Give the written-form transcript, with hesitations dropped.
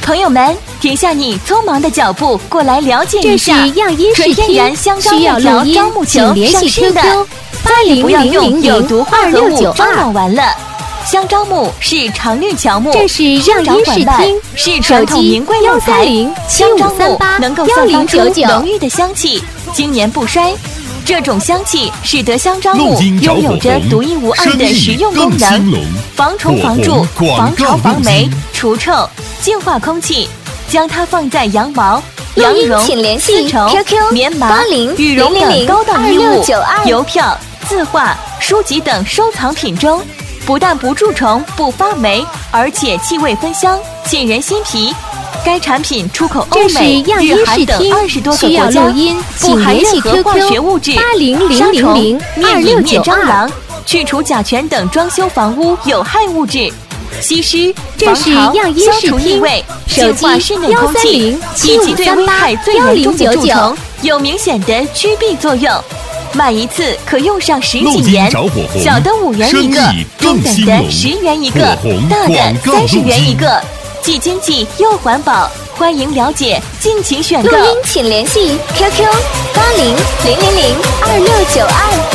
朋友们，停下你匆忙的脚步，过来了解一下。 这是样音视纯天然香樟木条樟木球上市的，再也不要用有毒化合物樟网完了。香樟木是常绿乔木， 这是生长缓慢，是传统名贵木材。香樟木能够散发出浓郁的香气，经年不衰。这种香气使得香樟木拥有着独一无二的实用功能，防虫防蛀、防潮防霉、除臭、净化空气。将它放在羊毛、羊绒、丝绸、棉麻、羽绒等高档衣物、邮票、字画、书籍等收藏品中，不但不蛀虫、不发霉，而且气味芬香，沁人心脾。该产品出口欧美、日韩等20多个国家，不含任何化学物质，杀虫、灭蚁、灭蟑螂，去除甲醛等装修房屋有害物质。吸湿、防潮、消除异味、净化室内空气，以及对危害最严重的蛀虫有明显的驱避作用。买一次可用上10几年，小的5元一个，中等的10元一个，大的30元一个，既经济又环保。欢迎了解，敬请选购。 录音请联系 QQ80000262。